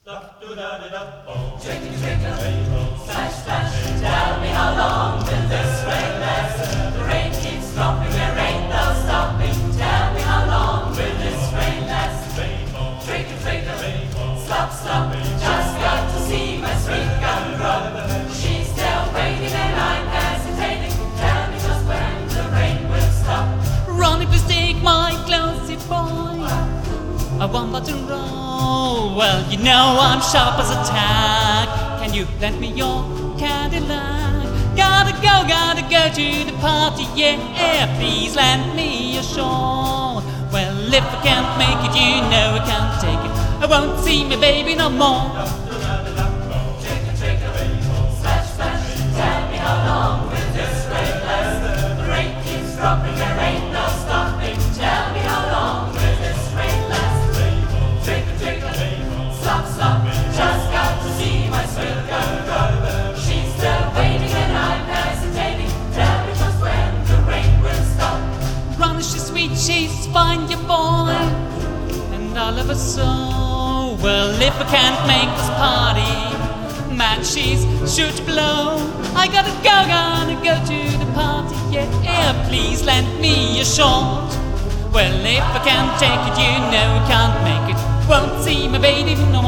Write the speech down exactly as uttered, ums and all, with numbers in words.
Trickle, trickle, splash, splash. Tell me how long will this rain last? The rain keeps dropping, there ain't no stopping. Tell me how long will this rain last? Trickle, trickle, stop, stop. Just got to see my sweet gum grow. She's still waiting and I'm hesitating. Tell me just when the rain will stop. Ronnie, please take my clothes, boy. I want that to roll. Well, you know I'm sharp as a tack. Can you lend me your Cadillac? Gotta go, gotta go to the party, yeah. Please lend me your shawl. Well, if I can't make it, you know I can't take it. I won't see my baby no more. Trickle, trickle, splash, splash. Tell me how long will this rain last? The rain keeps dropping, there ain't no stopping. Tell me how long will this rain last? Trickle, trickle, stop, stop. Just got to see my sweet girl go. She's still waiting and I'm hesitating. Tell me just when the rain will stop. Ronnie, she's sweet, she's fine, your boy, and I love her so. Well, if I can't make this party, man, she's sure to blow. I gotta go, gotta go to the party, yeah. Please lend me your short. Well, if I can't take it, you know I can't make it. Won't see my baby no more.